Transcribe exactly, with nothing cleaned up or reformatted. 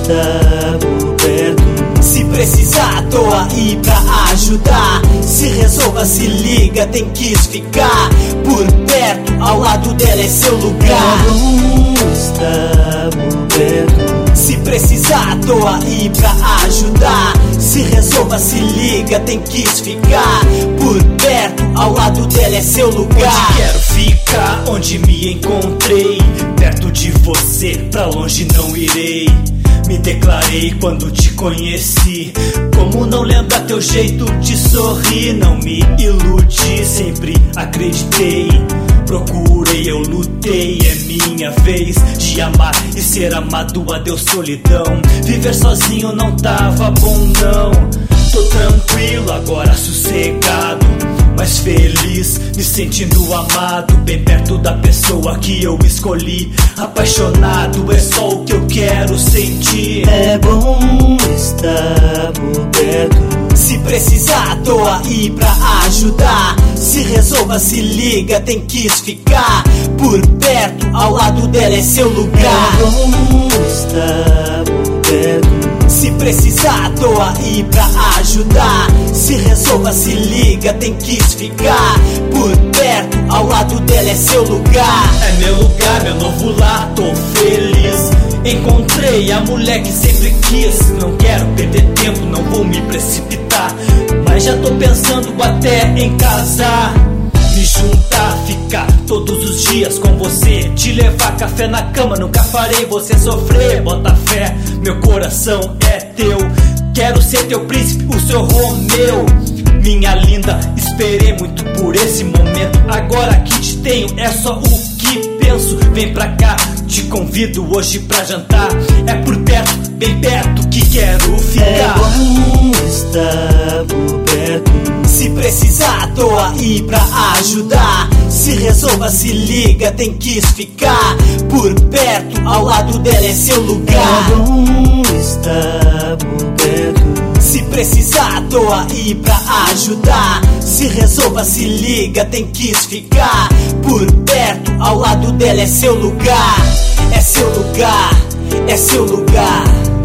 estamos perto. Se precisar, tô aí pra ajudar. Se resolva, se liga, tem que ficar por perto, ao lado dela é seu lugar. Estamos perto. Se precisar, tô aí pra ajudar. Se resolva, se liga, tem que ficar por perto, ao lado dela é seu lugar. Onde quero ficar, onde me encontrei, perto de você, pra longe não irei. Me declarei quando te conheci. Como não lembrar teu jeito de sorrir? Não me iludi, sempre acreditei. Procurei, eu lutei, é minha vez de amar e ser amado. Adeus solidão, viver sozinho não tava bom não. Tô tranquilo agora, sossegado, mas feliz, me sentindo amado, bem perto da pessoa que eu escolhi. Apaixonado, é só o que eu quero sentir. É bom estarmos perto. Se precisar, tô aí pra ajudar. Se resolva, se liga, tem que ficar por perto, ao lado dela é seu lugar. É bom estarmos perto. Se precisar, tô aí pra ajudar. Se resolva, se liga, tem que ficar por perto, ao lado dela é seu lugar. É meu lugar, meu novo lar, tô feliz. Encontrei a mulher que sempre quis. Não quero perder tempo, não vou me precipitar, mas já tô pensando até em casar. Me juntar, ficar todos os dias com você, te levar café na cama, nunca farei você sofrer. Bota fé, meu coração é teu. Quero ser teu príncipe, o seu Romeu. Minha linda, esperei muito por esse momento. Agora que te tenho, é só o que penso. Vem pra cá, te convido hoje pra jantar. É por perto, bem perto que quero ficar. É bom estarmos perto. Se precisar, tô aí pra ajudar. Se resolva, se liga, tem que ficar por perto, ao lado dela é seu lugar. É bom estarmos perto. Se precisar, tô aí pra ajudar. Se resolva, se liga, tem que ficar por perto, ao lado dela é seu lugar. É seu lugar, é seu lugar.